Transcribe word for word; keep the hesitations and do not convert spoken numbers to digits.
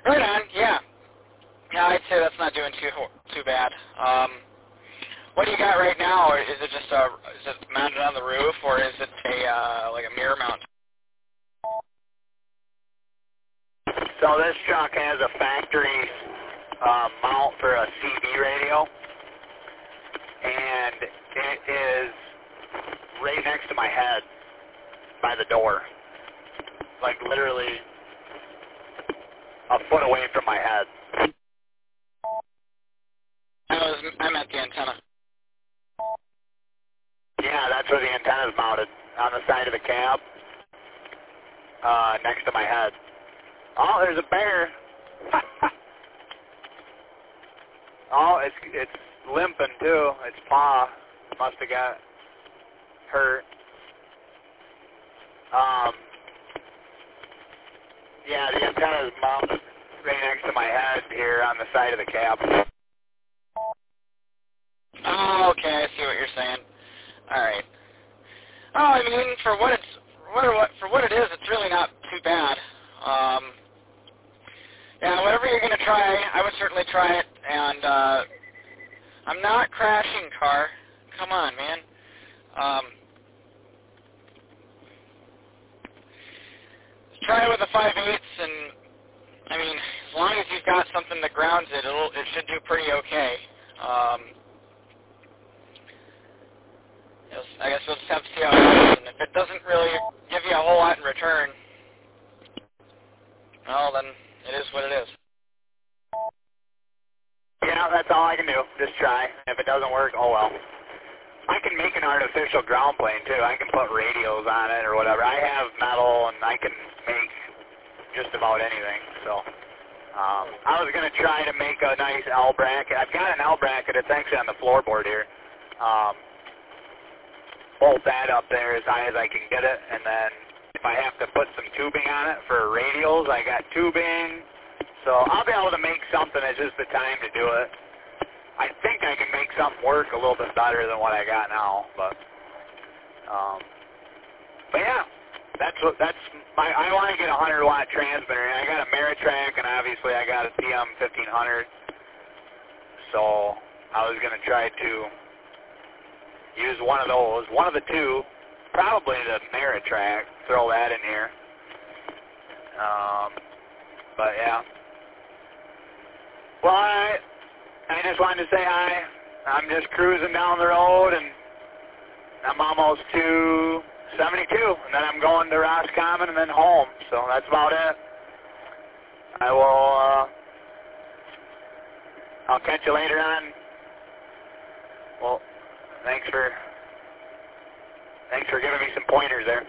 Right on. Yeah. Yeah, I'd say that's not doing too too bad. Um, what do you got right now? Or is it just a is it mounted on the roof, or is it a uh, like a mirror mount? So this truck has a factory uh, mount for a C B radio, and it is right next to my head by the door, like literally a foot away from my head. I was I'm at the antenna. Yeah, that's where the antenna is mounted, on the side of the cab, uh, next to my head. Oh, there's a bear. Oh, it's it's limping too. Its paw must have got hurt. Um, yeah, the antenna is mounted right next to my head here on the side of the cab. Oh, okay, I see what you're saying. All right. Oh, I mean, for what it's what what for what it is, it's really not too bad. Um, yeah, whatever you're gonna try, I would certainly try it. And uh, I'm not crashing, car. Come on, man. Um, try it with a five eighths, and I mean, as long as you've got something that grounds it, it'll it should do pretty okay. Um, Yes, I guess we'll just have to see how it goes. And if it doesn't really give you a whole lot in return, well, then it is what it is. Yeah, that's all I can do. Just try. If it doesn't work, oh well. I can make an artificial ground plane too. I can put radios on it or whatever. I have metal and I can make just about anything. So um, I was going to try to make a nice L bracket. I've got an L bracket. It's actually on the floorboard here. Um, bolt that up there as high as I can get it, and then if I have to put some tubing on it for radials, I got tubing. So I'll be able to make something. It's just the time to do it. I think I can make something work a little bit better than what I got now, but um, but yeah, that's what that's my. I want to get a hundred watt transmitter. I got a Meritrack, and obviously I got a T M fifteen hundred. So I was gonna try to use one of those, one of the two, probably the Meritrack. Throw that in here. Um, but yeah. Well, I, I just wanted to say hi. I'm just cruising down the road, and I'm almost to seventy-two, and then I'm going to Roscommon and then home. So that's about it. I will. Uh, I'll catch you later on. Well, thanks for thanks for giving me some pointers there.